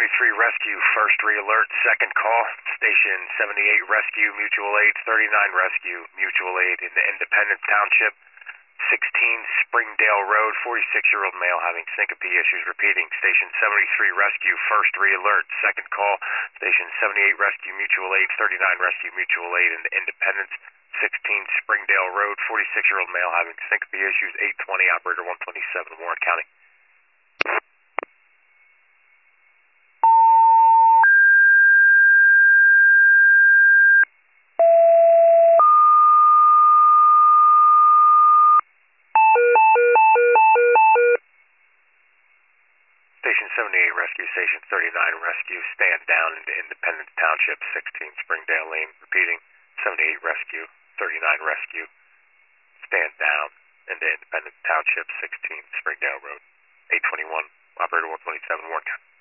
73 Rescue, first re-alert, second call. Station 78 Rescue, Mutual Aid, 39 Rescue, Mutual Aid in the Independence Township, 16 Springdale Road, 46-year-old male having syncope issues. Repeating, Station 73 Rescue, first re-alert, second call. Station 78 Rescue, Mutual Aid, 39 Rescue, Mutual Aid in the Independence, 16 Springdale Road, 46-year-old male having syncope issues, 820, operator 127, Warren County. Station 78 Rescue, Station 39 Rescue, stand down into Independence Township, 16 Springdale Lane. Repeating, 78 Rescue, 39 Rescue, stand down into Independence Township, 16 Springdale Road, 821, operator 127, Warren County.